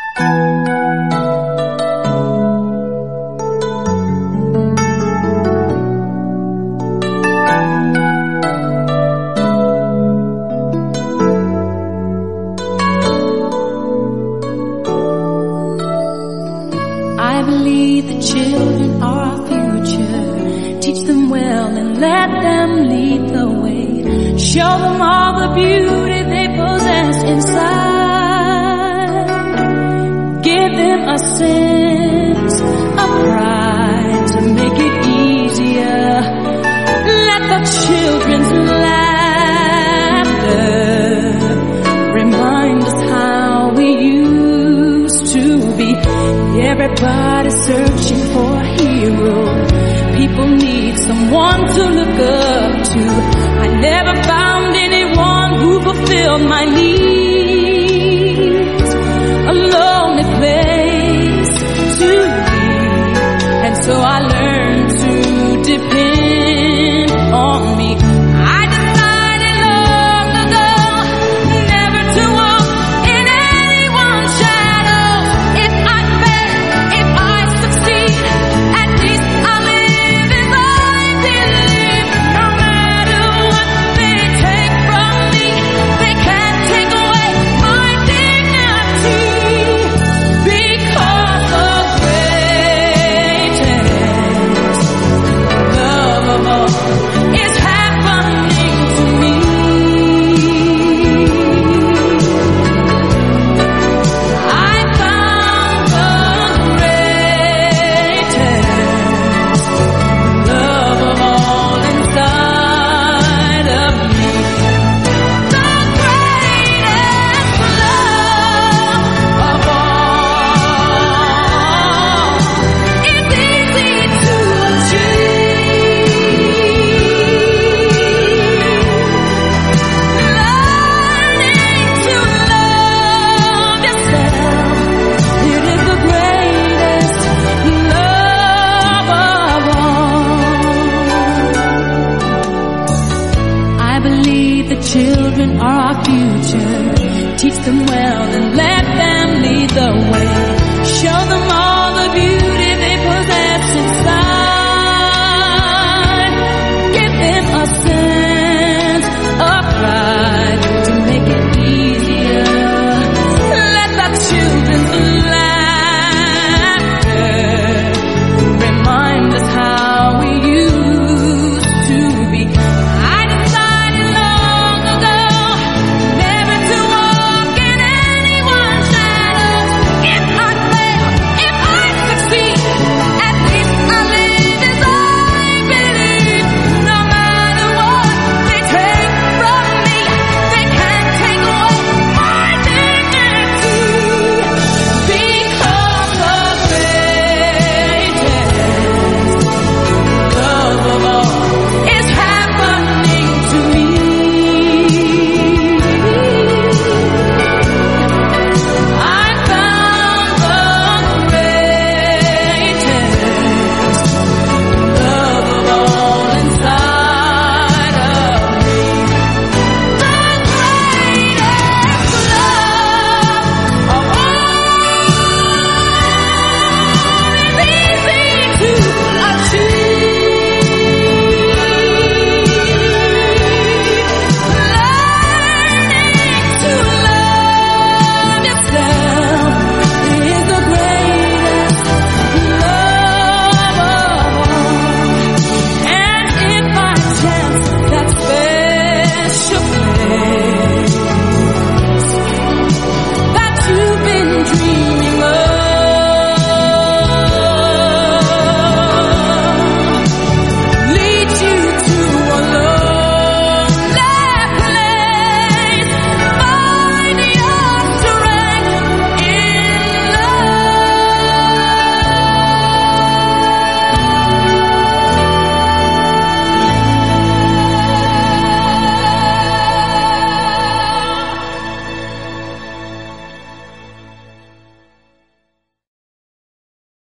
I believe the children are our future. Teach them well and let them lead the way. Show them all the beauty they possess inside. Give them a sense of pride to make it easier. Let the children's laughter remind us how we used to be. Everybody's searching for a hero. People need someone to look up to. I never found anyone who fulfilled my needs.